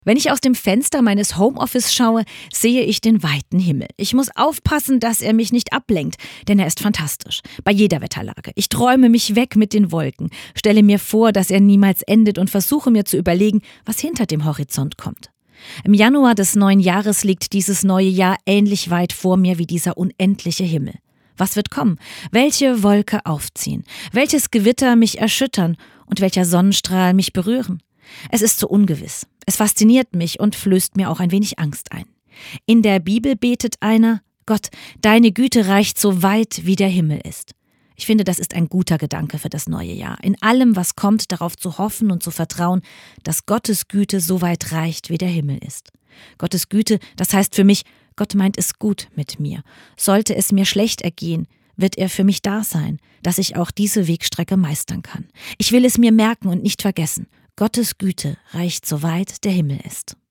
Wenn ich aus dem Fenster meines Homeoffice schaue, sehe ich den weiten Himmel. Ich muss aufpassen, dass er mich nicht ablenkt, denn er ist fantastisch. Bei jeder Wetterlage. Ich träume mich weg mit den Wolken, stelle mir vor, dass er niemals endet und versuche mir zu überlegen, was hinter dem Horizont kommt. Im Januar des neuen Jahres liegt dieses neue Jahr ähnlich weit vor mir wie dieser unendliche Himmel. Was wird kommen? Welche Wolke aufziehen? Welches Gewitter mich erschüttern? Und welcher Sonnenstrahl mich berühren? Es ist so ungewiss. Es fasziniert mich und flößt mir auch ein wenig Angst ein. In der Bibel betet einer: Gott, deine Güte reicht so weit, wie der Himmel ist. Ich finde, das ist ein guter Gedanke für das neue Jahr. In allem, was kommt, darauf zu hoffen und zu vertrauen, dass Gottes Güte so weit reicht, wie der Himmel ist. Gottes Güte, das heißt für mich, Gott meint es gut mit mir. Sollte es mir schlecht ergehen, wird er für mich da sein, dass ich auch diese Wegstrecke meistern kann. Ich will es mir merken und nicht vergessen. Gottes Güte reicht so weit der Himmel ist.